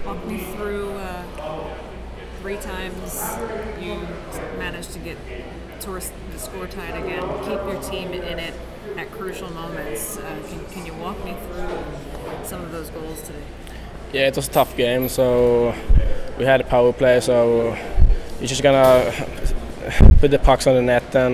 Walk me through 3 times you managed to get towards the score tied again, keep your team in it at crucial moments. Can you walk me through some of those goals today? Yeah, it was a tough game, so we had a power play, so you're just gonna put the pucks on the net, and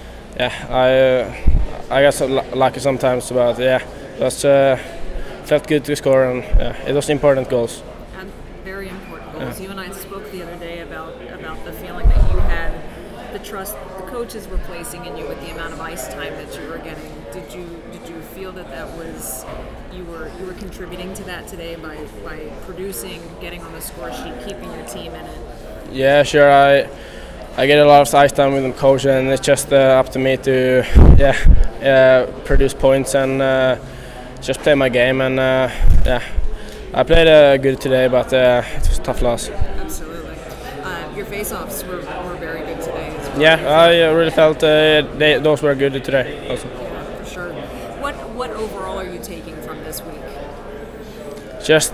I got so lucky sometimes, but yeah, it was felt good to score, and it was important goals. And very important goals. You and I spoke the other day about the feeling that you had, the trust the coaches were placing in you with the amount of ice time that you were getting. Did you feel that was you were contributing to that today by producing, getting on the score sheet, keeping your team in it? Yeah, sure. I get a lot of ice time with the coach, and it's just up to me to produce points and just play my game. And I played good today, but it was a tough loss. Absolutely. Your face-offs were very good today as well. Yeah, I really felt those were good today also. Yeah, for sure. What overall are you taking from this week? Just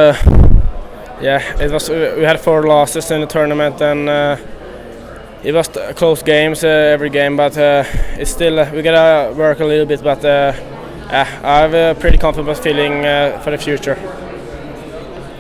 it was. We had 4 losses in the tournament, and it was close games every game. But it's still we gotta work a little bit. But I have a pretty confident feeling for the future.